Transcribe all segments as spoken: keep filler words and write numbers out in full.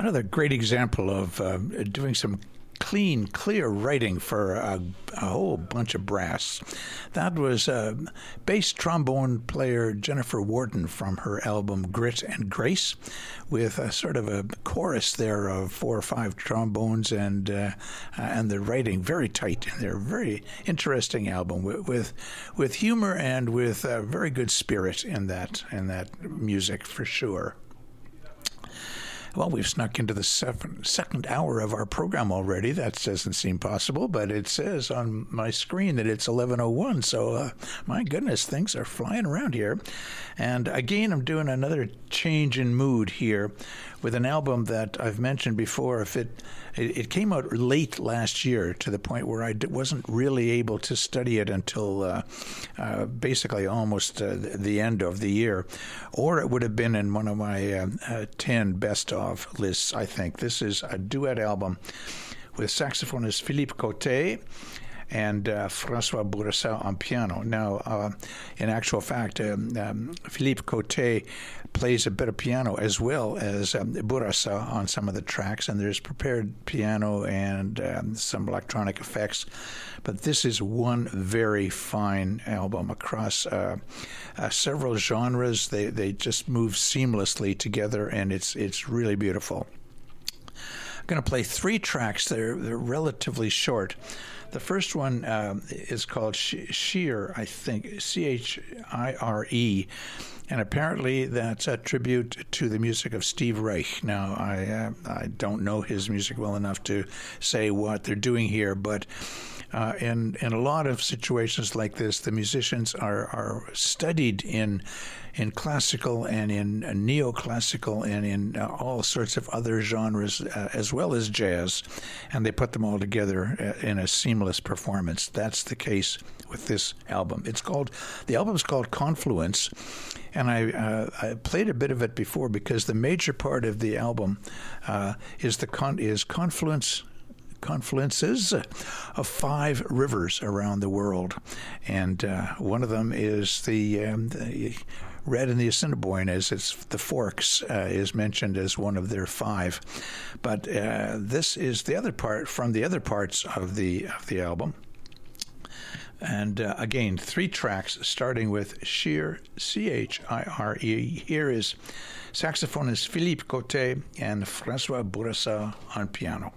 Another great example of uh, doing some clean, clear writing for a, a whole bunch of brass. That was uh, bass trombone player Jennifer Wharton from her album Grit and Grace, with a sort of a chorus there of four or five trombones, and uh, and the writing very tight. They're a very interesting album with with, with humor and with a very good spirit in that in that music for sure. Well, we've snuck into the seven, second hour of our program already. That doesn't seem possible, but it says on my screen that it's eleven oh one. So, uh, my goodness, things are flying around here. And again, I'm doing another change in mood here with an album that I've mentioned before. If it it, it came out late last year to the point where I d- wasn't really able to study it until uh, uh, basically almost uh, the end of the year, or it would have been in one of my uh, uh, ten best of lists, I think. This is a duet album with saxophonist Philippe Cote and uh, François Bourassa on piano. Now, uh, in actual fact, um, um, Philippe Cote plays a bit of piano as well as um, Bourassa on some of the tracks, and there's prepared piano and um, some electronic effects. But this is one very fine album across uh, uh, several genres. They they just move seamlessly together, and it's it's really beautiful. I'm going to play three tracks. They're they're relatively short. The first one um, is called Sheer, I think, C H I R E, and apparently that's a tribute to the music of Steve Reich. Now, I uh, I don't know his music well enough to say what they're doing here, but uh, in in a lot of situations like this, the musicians are are studied in in classical and in uh, neoclassical and in uh, all sorts of other genres, uh, as well as jazz, and they put them all together uh, in a seamless performance. That's the case with this album. It's called the album's called Confluence, and I uh, I played a bit of it before because the major part of the album uh, is the con- is confluence. confluences of five rivers around the world, and uh, one of them is the, um, the Red and the Assiniboine, as it's the Forks uh, is mentioned as one of their five. But uh, this is the other part from the other parts of the of the album. And uh, again, three tracks starting with Sheer, C H I R E. Here is saxophonist Philippe Cote and François Bourassa on piano.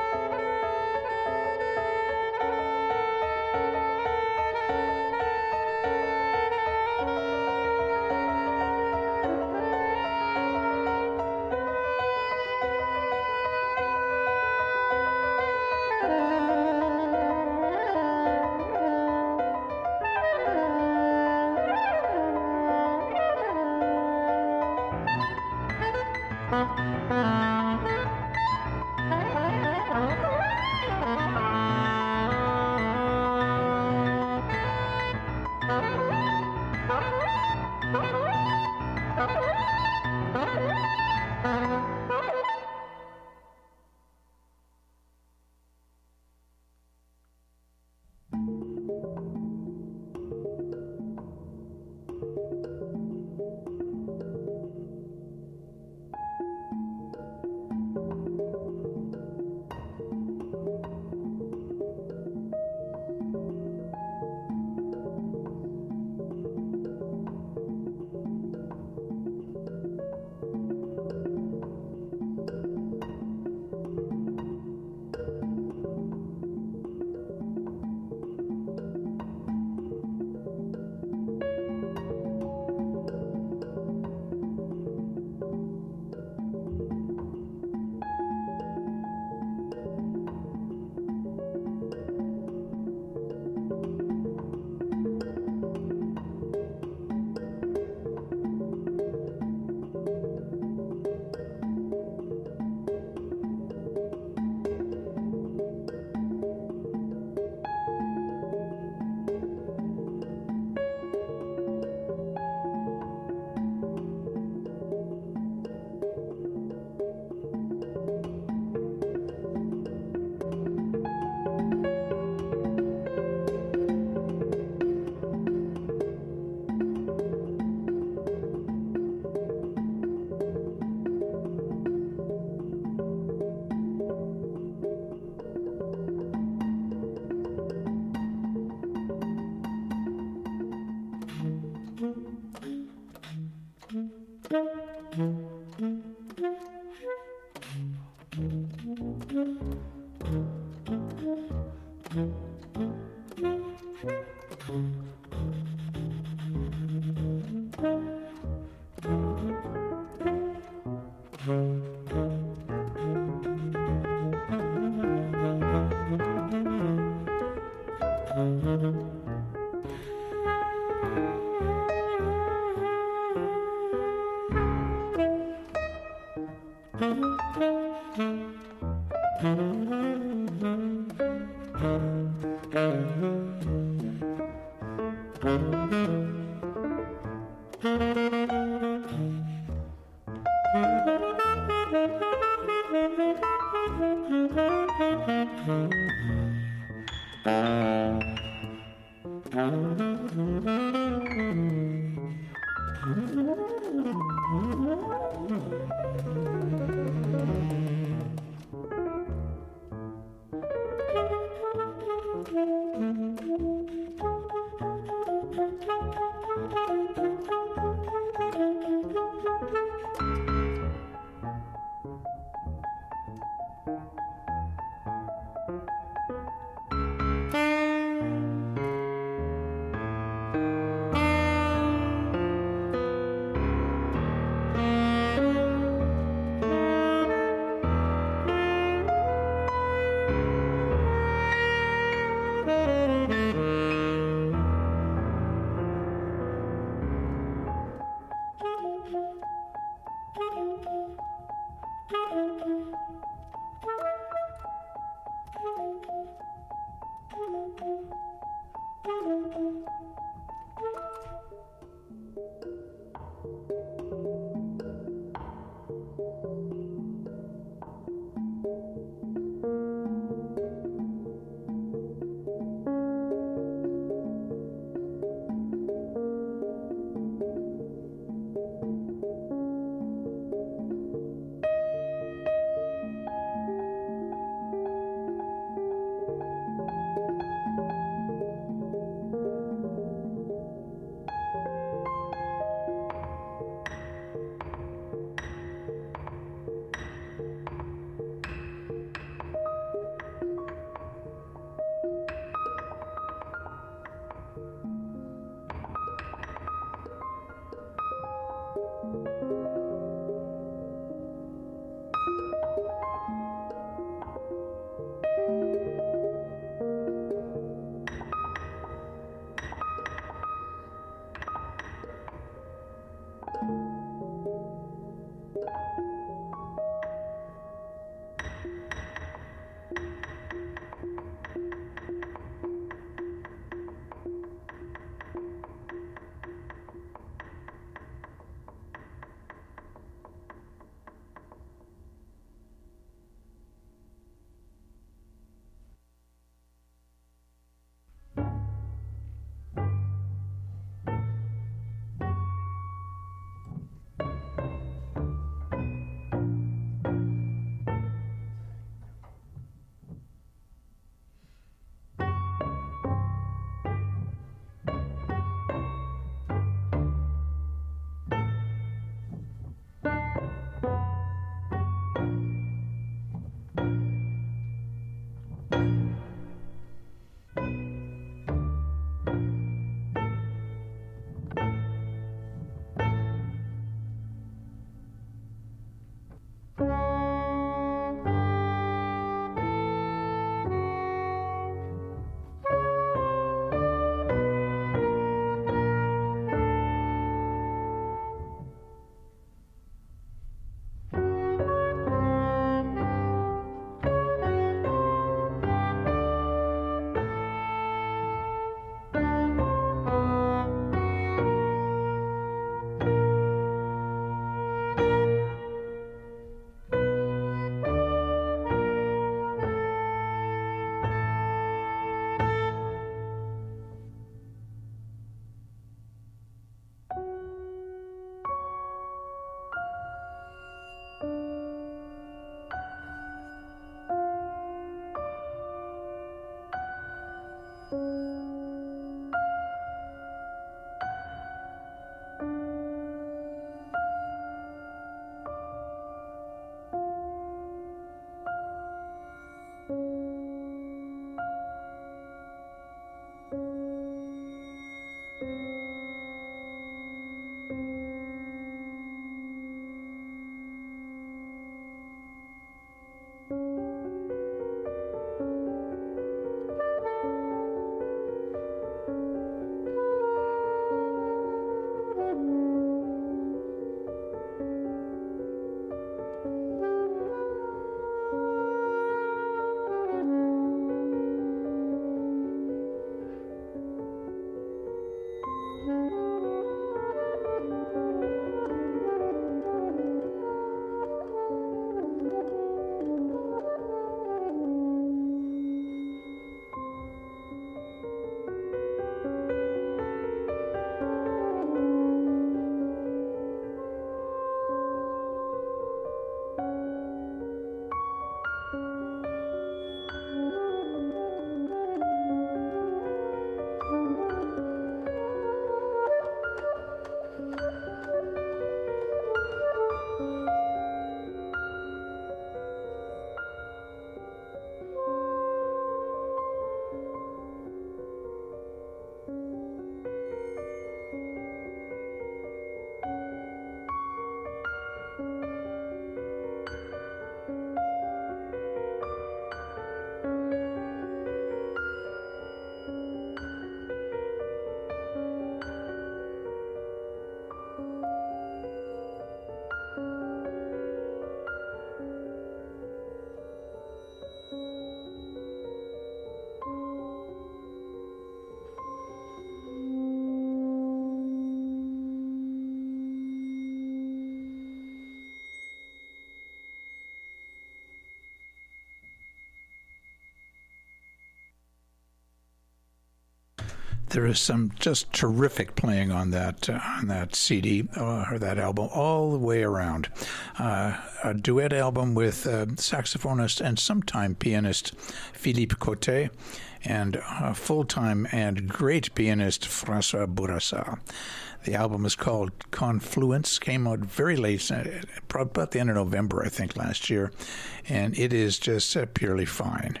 There is some just terrific playing on that uh, on that C D uh, or that album all the way around. Uh, a duet album with uh, saxophonist and sometime pianist Philippe Cotet, and uh, full-time and great pianist François Bourassa. The album is called Confluence, came out very late, uh, about the end of November, I think, last year, and it is just uh, purely fine.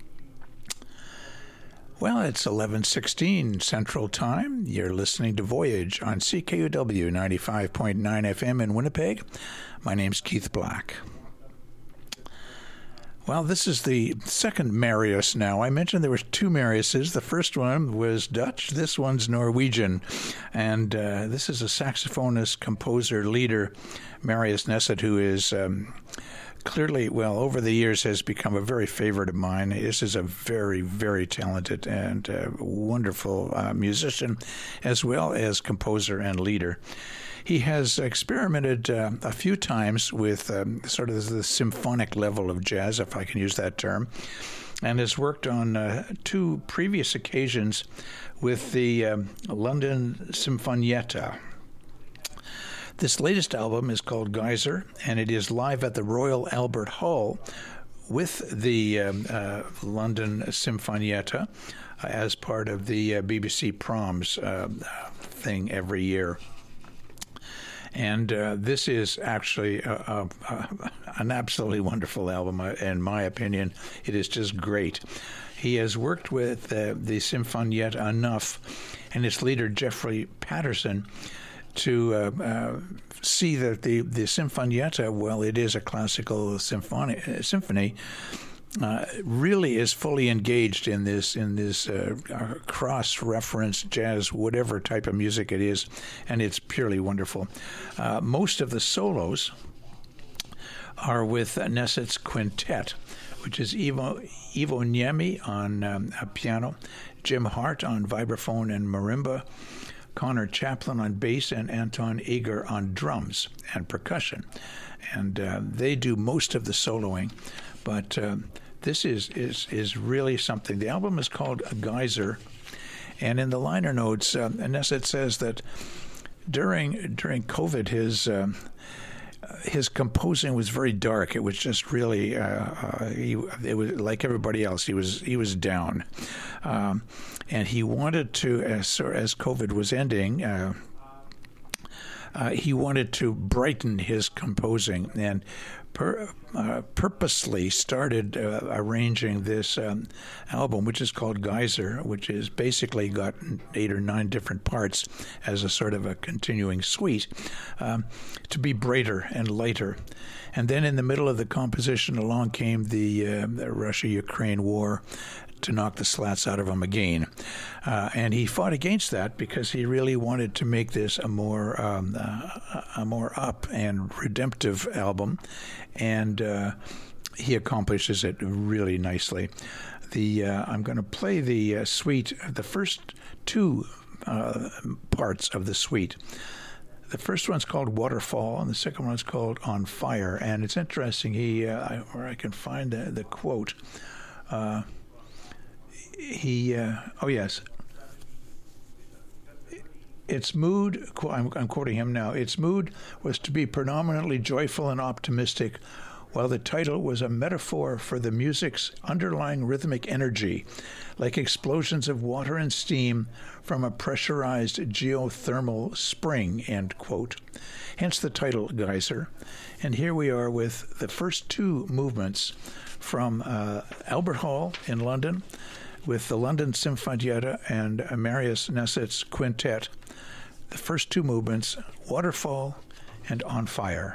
Well, it's eleven sixteen Central Time. You're listening to Voyage on C K U W ninety-five point nine F M in Winnipeg. My name's Keith Black. Well, this is the second Marius now. I mentioned there were two Mariuses. The first one was Dutch. This one's Norwegian. And uh, this is a saxophonist, composer, leader, Marius Neset, who is um, clearly, well, over the years has become a very favorite of mine. This is a very, very talented and uh, wonderful uh, musician, as well as composer and leader. He has experimented uh, a few times with um, sort of the symphonic level of jazz, if I can use that term, and has worked on uh, two previous occasions with the um, London Sinfonietta. This latest album is called Geyser, and it is live at the Royal Albert Hall with the um, uh, London Sinfonietta uh, as part of the uh, B B C Proms uh, thing every year. And uh, this is actually a, a, a, an absolutely wonderful album, in my opinion. It is just great. He has worked with uh, the Sinfonietta enough, and its leader, Jeffrey Patterson, to uh, uh, see that the, the Sinfonietta, well, it is a classical symphony, uh, symphony, uh, really is fully engaged in this in this uh, cross-reference jazz, whatever type of music it is, and it's purely wonderful. Uh, most of the solos are with uh, Neset's quintet, which is Ivo, Ivo Niemi on um, piano, Jim Hart on vibraphone and marimba, Connor Chaplin on bass, and Anton Eger on drums and percussion. And uh, they do most of the soloing, but um, this is, is, is really something. The album is called Geyser, and in the liner notes, uh, Neset says that during during COVID, his um, his composing was very dark. It was just really uh, uh, he, it was like everybody else. He was he was down, um, and he wanted to, as as COVID was ending. Uh, Uh, he wanted to brighten his composing, and per, uh, purposely started uh, arranging this um, album, which is called Geyser, which is basically got eight or nine different parts as a sort of a continuing suite, um, to be brighter and lighter. And then in the middle of the composition, along came the, uh, the Russia-Ukraine war, to knock the slats out of him again. Uh, and he fought against that because he really wanted to make this a more um, uh, a more up and redemptive album, and uh, he accomplishes it really nicely. The uh, I'm going to play the uh, suite, the first two uh, parts of the suite. The first one's called Waterfall, and the second one's called On Fire. And it's interesting. He, uh, I, where I can find the, the quote. Uh, He, uh, oh yes, its mood, I'm, I'm quoting him now, its mood was to be predominantly joyful and optimistic, while the title was a metaphor for the music's underlying rhythmic energy, like explosions of water and steam from a pressurized geothermal spring, end quote. Hence the title, Geyser. And here we are with the first two movements from uh, Albert Hall in London, with the London Sinfonietta and Marius Neset's quintet. The first two movements, Waterfall and On Fire.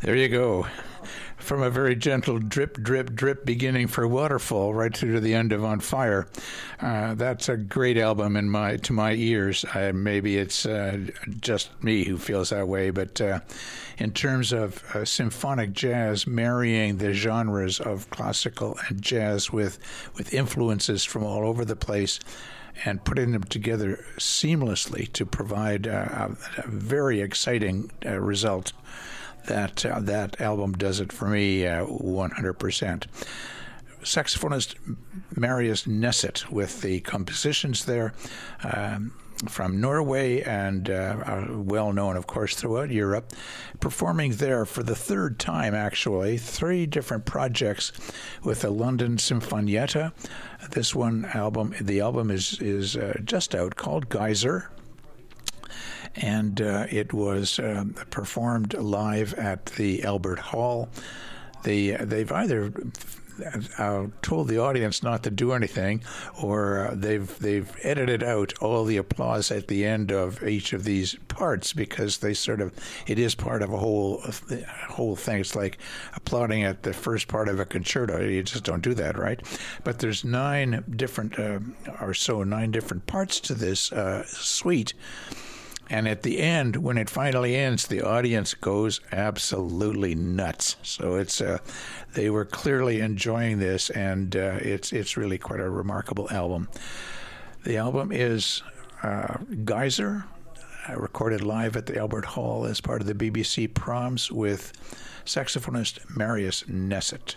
There you go. From a very gentle drip, drip, drip beginning for Waterfall right through to the end of On Fire. Uh, that's a great album in my to my ears. Uh, maybe it's uh, just me who feels that way, but uh, in terms of uh, symphonic jazz, marrying the genres of classical and jazz with, with influences from all over the place, and putting them together seamlessly to provide uh, a, a very exciting uh, result. That uh, that album does it for me uh, one hundred percent. Saxophonist Marius Neset with the compositions there um, from Norway and uh, well known, of course, throughout Europe, performing there for the third time, actually, three different projects with the London Sinfonietta. This one album, the album is, is uh, just out, called Geyser. And uh, it was uh, performed live at the Albert Hall. They, they've either uh, told the audience not to do anything, or uh, they've they've edited out all the applause at the end of each of these parts, because they sort of, it is part of a whole a whole thing. It's like applauding at the first part of a concerto. You just don't do that, right? But there's nine different uh, or so nine different parts to this uh, suite. And at the end, when it finally ends, the audience goes absolutely nuts. So it's uh, they were clearly enjoying this, and uh, it's it's really quite a remarkable album. The album is uh, Geyser, uh, recorded live at the Albert Hall as part of the B B C Proms with saxophonist Marius Neset.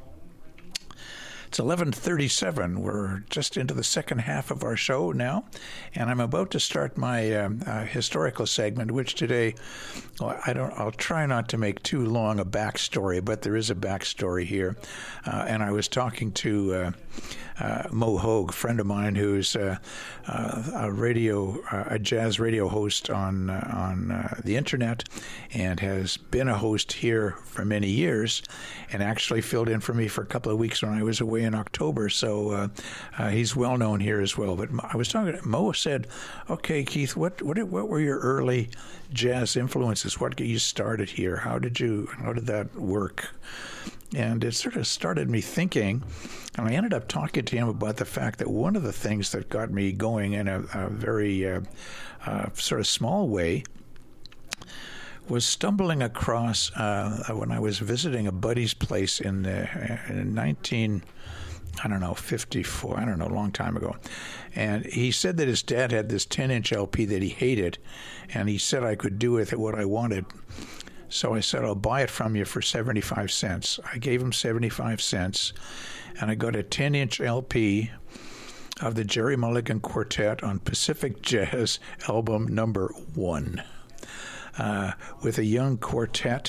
It's eleven thirty-seven. We're just into the second half of our show now, and I'm about to start my um, uh, historical segment, which today, well, I don't. I'll try not to make too long a backstory, but there is a backstory here. Uh, and I was talking to uh, uh, Mo Hogue, a friend of mine who's uh, uh, a radio, uh, a jazz radio host on uh, on uh, the internet, and has been a host here for many years, and actually filled in for me for a couple of weeks when I was away in October, so uh, uh, he's well known here as well. But I was talking to Mo, said, "Okay, Keith, what what what were your early jazz influences? What got you started here? How did you how did that work?" And it sort of started me thinking, and I ended up talking to him about the fact that one of the things that got me going in a, a very uh, uh, sort of small way was stumbling across uh, when I was visiting a buddy's place in the in nineteen. I don't know, fifty-four, I don't know, a long time ago. And he said that his dad had this ten-inch L P that he hated, and he said I could do with it what I wanted. So I said, I'll buy it from you for seventy-five cents. I gave him seventy-five cents, and I got a ten-inch L P of the Jerry Mulligan Quartet on Pacific Jazz album number one, uh, with a young quartet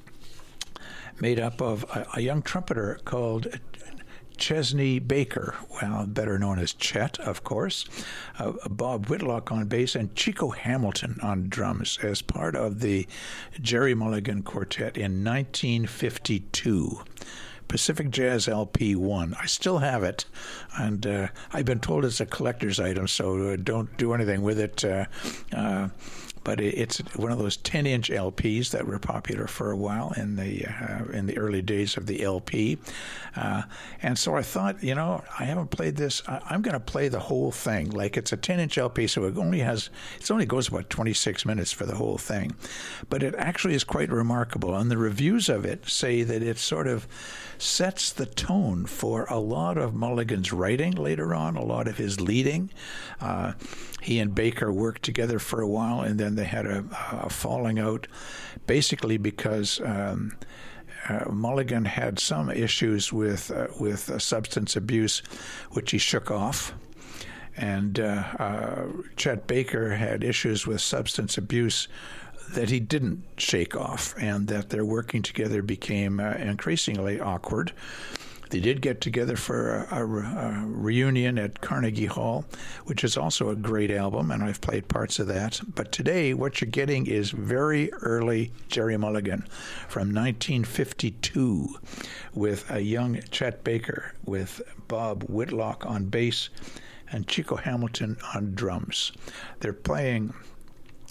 made up of a, a young trumpeter called Chesney Baker, well, better known as Chet, of course, uh, Bob Whitlock on bass, and Chico Hamilton on drums as part of the Jerry Mulligan Quartet in nineteen fifty-two. Pacific Jazz L P one. I still have it, and uh, I've been told it's a collector's item, so uh, don't do anything with it. Uh, uh, But it's one of those ten-inch L Ps that were popular for a while in the uh, in the early days of the L P, uh, and so I thought, you know, I haven't played this. I, I'm going to play the whole thing. Like, it's a ten-inch L P, so it only has it only goes about twenty-six minutes for the whole thing, but it actually is quite remarkable. And the reviews of it say that it sort of sets the tone for a lot of Mulligan's writing later on, a lot of his leading. Uh, he and Baker worked together for a while, and then they had a, a falling out, basically because um, uh, Mulligan had some issues with uh, with uh, substance abuse, which he shook off, and uh, uh, Chet Baker had issues with substance abuse that he didn't shake off, and that their working together became uh, increasingly awkward. They did get together for a, a, a reunion at Carnegie Hall, which is also a great album, and I've played parts of that. But today, what you're getting is very early Jerry Mulligan from nineteen fifty-two with a young Chet Baker, with Bob Whitlock on bass and Chico Hamilton on drums. They're playing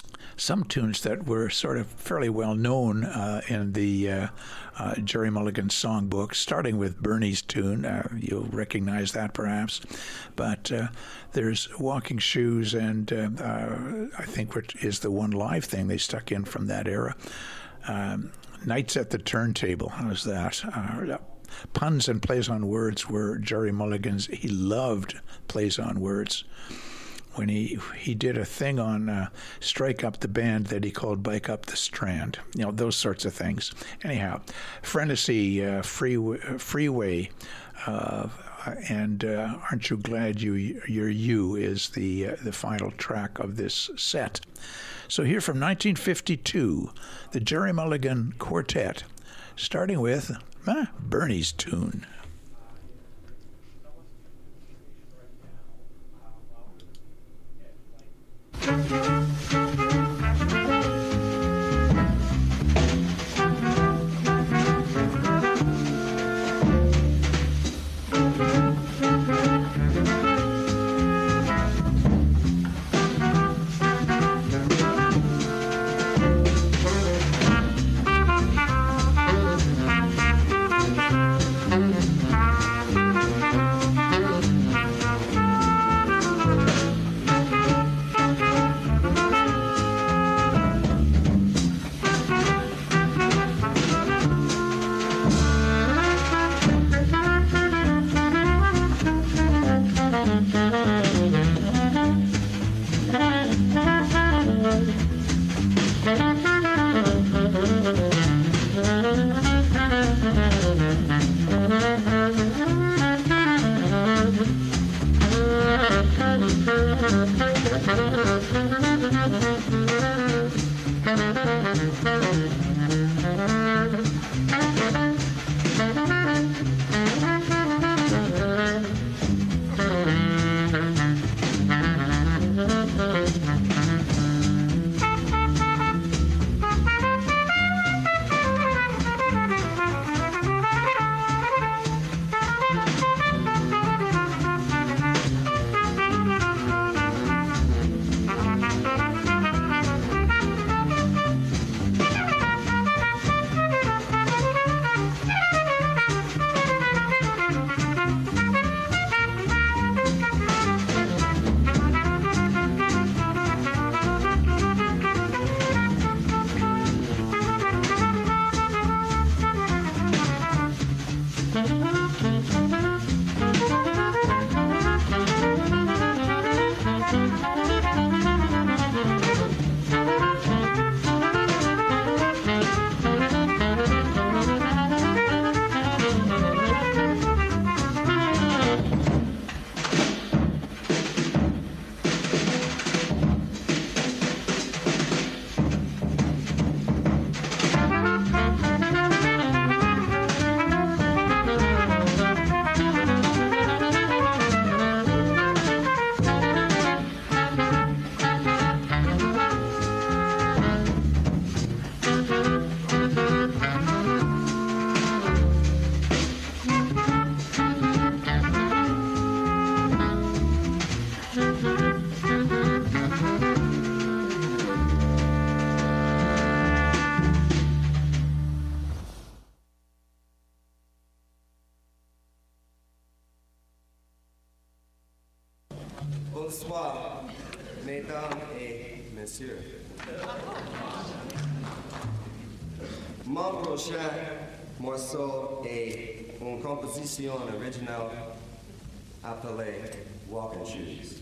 some tunes that were sort of fairly well known uh, in the uh, uh, Gerry Mulligan songbook, starting with Bernie's tune. Uh, you'll recognize that perhaps. But uh, there's Walking Shoes, and uh, uh, I think which is the one live thing they stuck in from that era. Um, Nights at the Turntable, how's that? Uh, puns and plays on words were Gerry Mulligan's. He loved plays on words. When he he did a thing on uh, Strike Up the Band that he called Bike Up the Strand, you know, those sorts of things. Anyhow, Frenesy, uh, Freeway, Freeway uh, and uh, Aren't You Glad You You're You is the uh, the final track of this set. So here from nineteen fifty-two, the Gerry Mulligan Quartet, starting with uh, Bernie's tune. Bonsoir, mesdames et messieurs. Mon prochain morceau est une composition originale appelée Walking Shoes.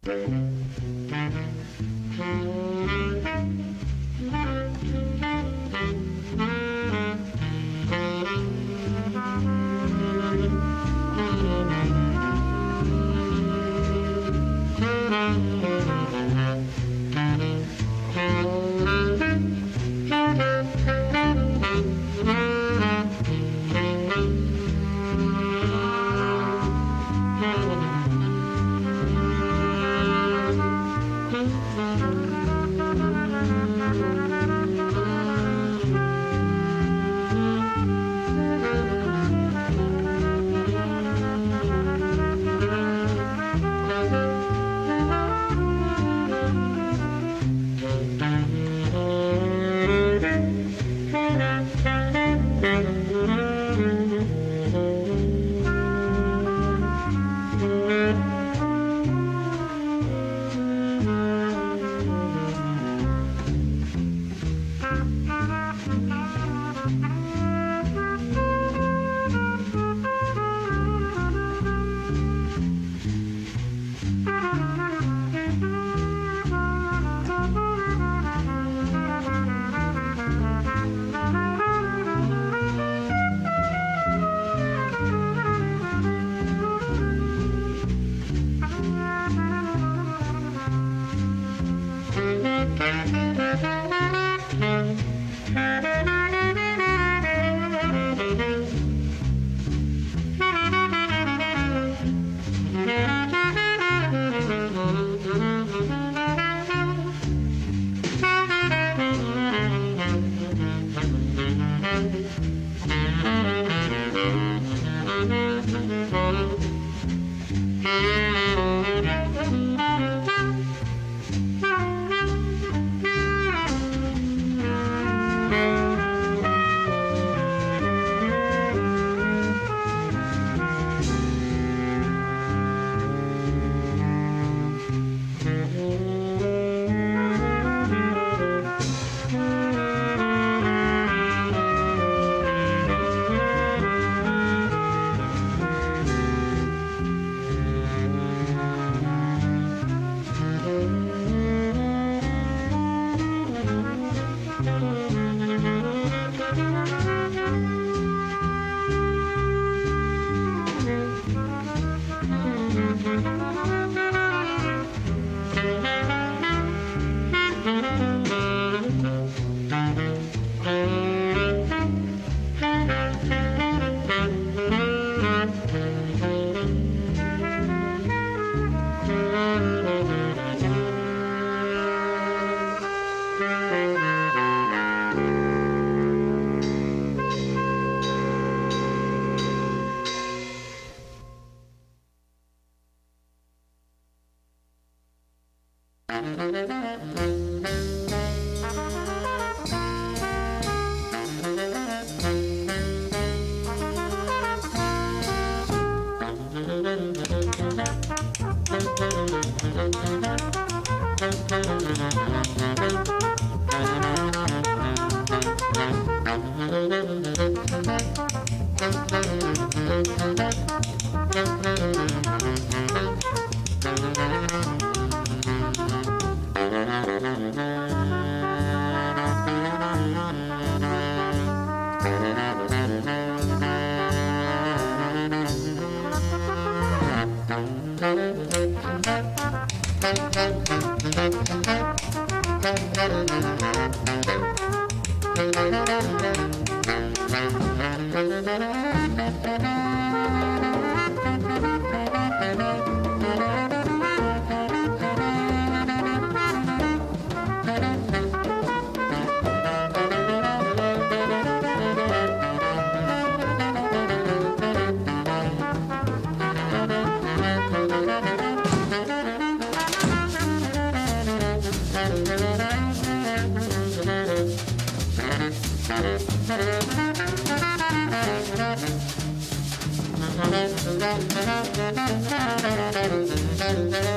Thank you.